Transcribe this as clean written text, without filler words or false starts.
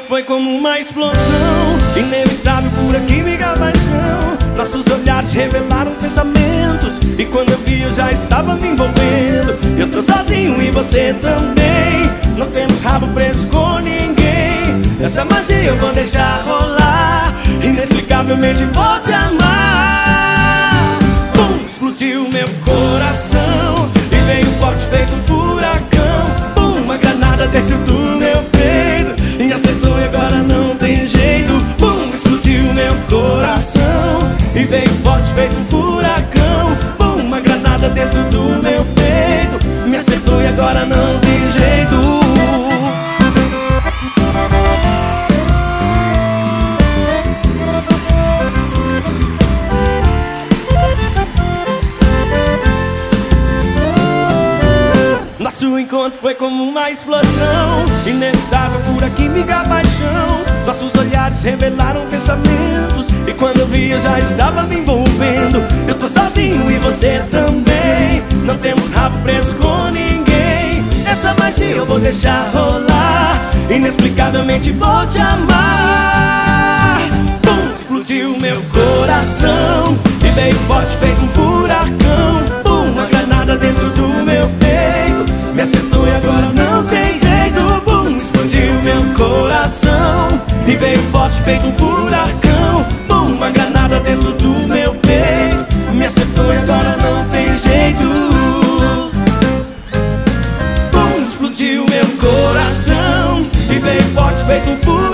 foi como uma explosão, inevitável, pura química, paixão. Nossos olhares revelaram pensamentos, e quando eu vi eu já estava me envolvendo. Eu tô sozinho e você também, não temos rabo preso com ninguém. Essa magia eu vou deixar rolar, inexplicavelmente vou te amar. Pum, explodiu meu coração e veio forte feito um furacão. Pum, uma granada dentro do meu peito, me acertou e agora não tem jeito. Pum, explodiu meu coração e veio forte feito um furacão. Pum, uma granada dentro do meu peito, me acertou e agora não tem jeito. Nosso encontro foi como uma explosão, inevitável, pura química, paixão. Nossos olhares revelaram pensamentos, e quando eu vi eu já estava me envolvendo. Eu tô sozinho e você também, não temos rabo preso com ninguém. Essa magia eu vou deixar rolar, inexplicavelmente vou te amar. Pum, explodiu meu coração e veio forte feito um furacão. Pum, uma granada dentro do meu peito, me acertou e agora não tem jeito. Bum, explodiu meu coração e veio forte feito um furacão. Bum, uma granada dentro do meu peito, me acertou e agora não tem jeito. Bum, explodiu meu coração e veio forte feito um furacão.